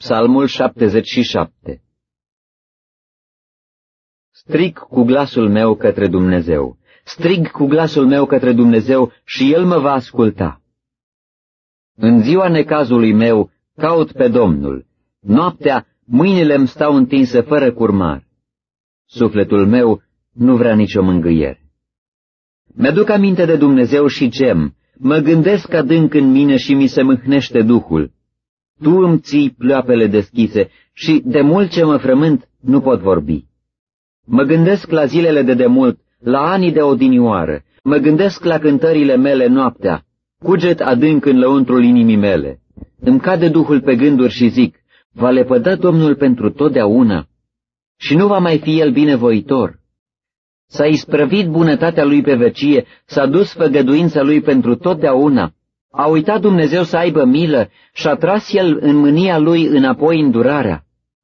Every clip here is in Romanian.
Psalmul 77. Strig cu glasul meu către Dumnezeu, strig cu glasul meu către Dumnezeu și El mă va asculta. În ziua necazului meu caut pe Domnul, noaptea mâinile îmi stau întinse fără curmar. Sufletul meu nu vrea nicio mângâiere. Mi-aduc aminte de Dumnezeu și gem, mă gândesc adânc în mine și mi se mâhnește duhul. Tu îmi ții pleoapele deschise și de mult ce mă frământ nu pot vorbi. Mă gândesc la zilele de demult, la anii de odinioară, mă gândesc la cântările mele noaptea, cuget adânc în lăuntrul inimii mele. Îmi cade duhul pe gânduri și zic, va lepăda Domnul pentru totdeauna și nu va mai fi El binevoitor. S-a isprăvit bunătatea Lui pe vecie, s-a dus făgăduința Lui pentru totdeauna. A uitat Dumnezeu să aibă milă și a tras El în mânia Lui înapoi îndurarea.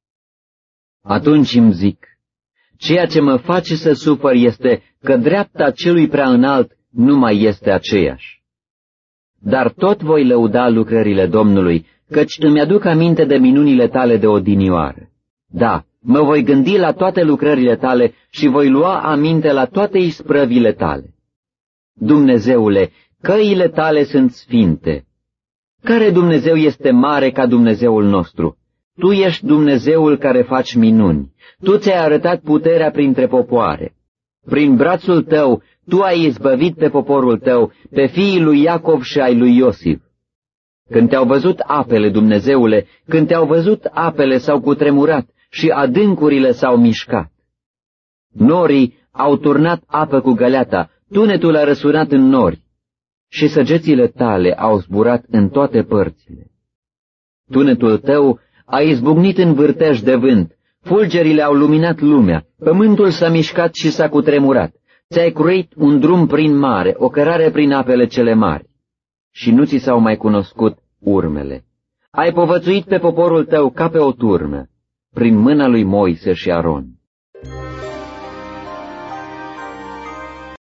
Atunci îmi zic, ceea ce mă face să sufăr este că dreapta celui prea înalt nu mai este aceeași. Dar tot voi lăuda lucrările Domnului, căci îmi aduc aminte de minunile tale de odinioară. Da, mă voi gândi la toate lucrările tale și voi lua aminte la toate isprăvile tale. Dumnezeule, căile tale sunt sfinte. Care Dumnezeu este mare ca Dumnezeul nostru? Tu ești Dumnezeul care faci minuni. Tu ți-ai arătat puterea printre popoare. Prin brațul tău, tu ai izbăvit pe poporul tău, pe fiii lui Iacov și ai lui Iosif. Când te-au văzut apele, Dumnezeule, când te-au văzut apele s-au cutremurat și adâncurile s-au mișcat. Norii au turnat apă cu găleata, tunetul a răsunat în nori și săgețile tale au zburat în toate părțile. Tunetul tău a izbucnit în vârtej de vânt, fulgerile au luminat lumea, pământul s-a mișcat și s-a cutremurat. Ți-ai cruit un drum prin mare, o cărare prin apele cele mari, și nu ți s-au mai cunoscut urmele. Ai povățuit pe poporul tău ca pe o turmă, prin mâna lui Moise și Aron.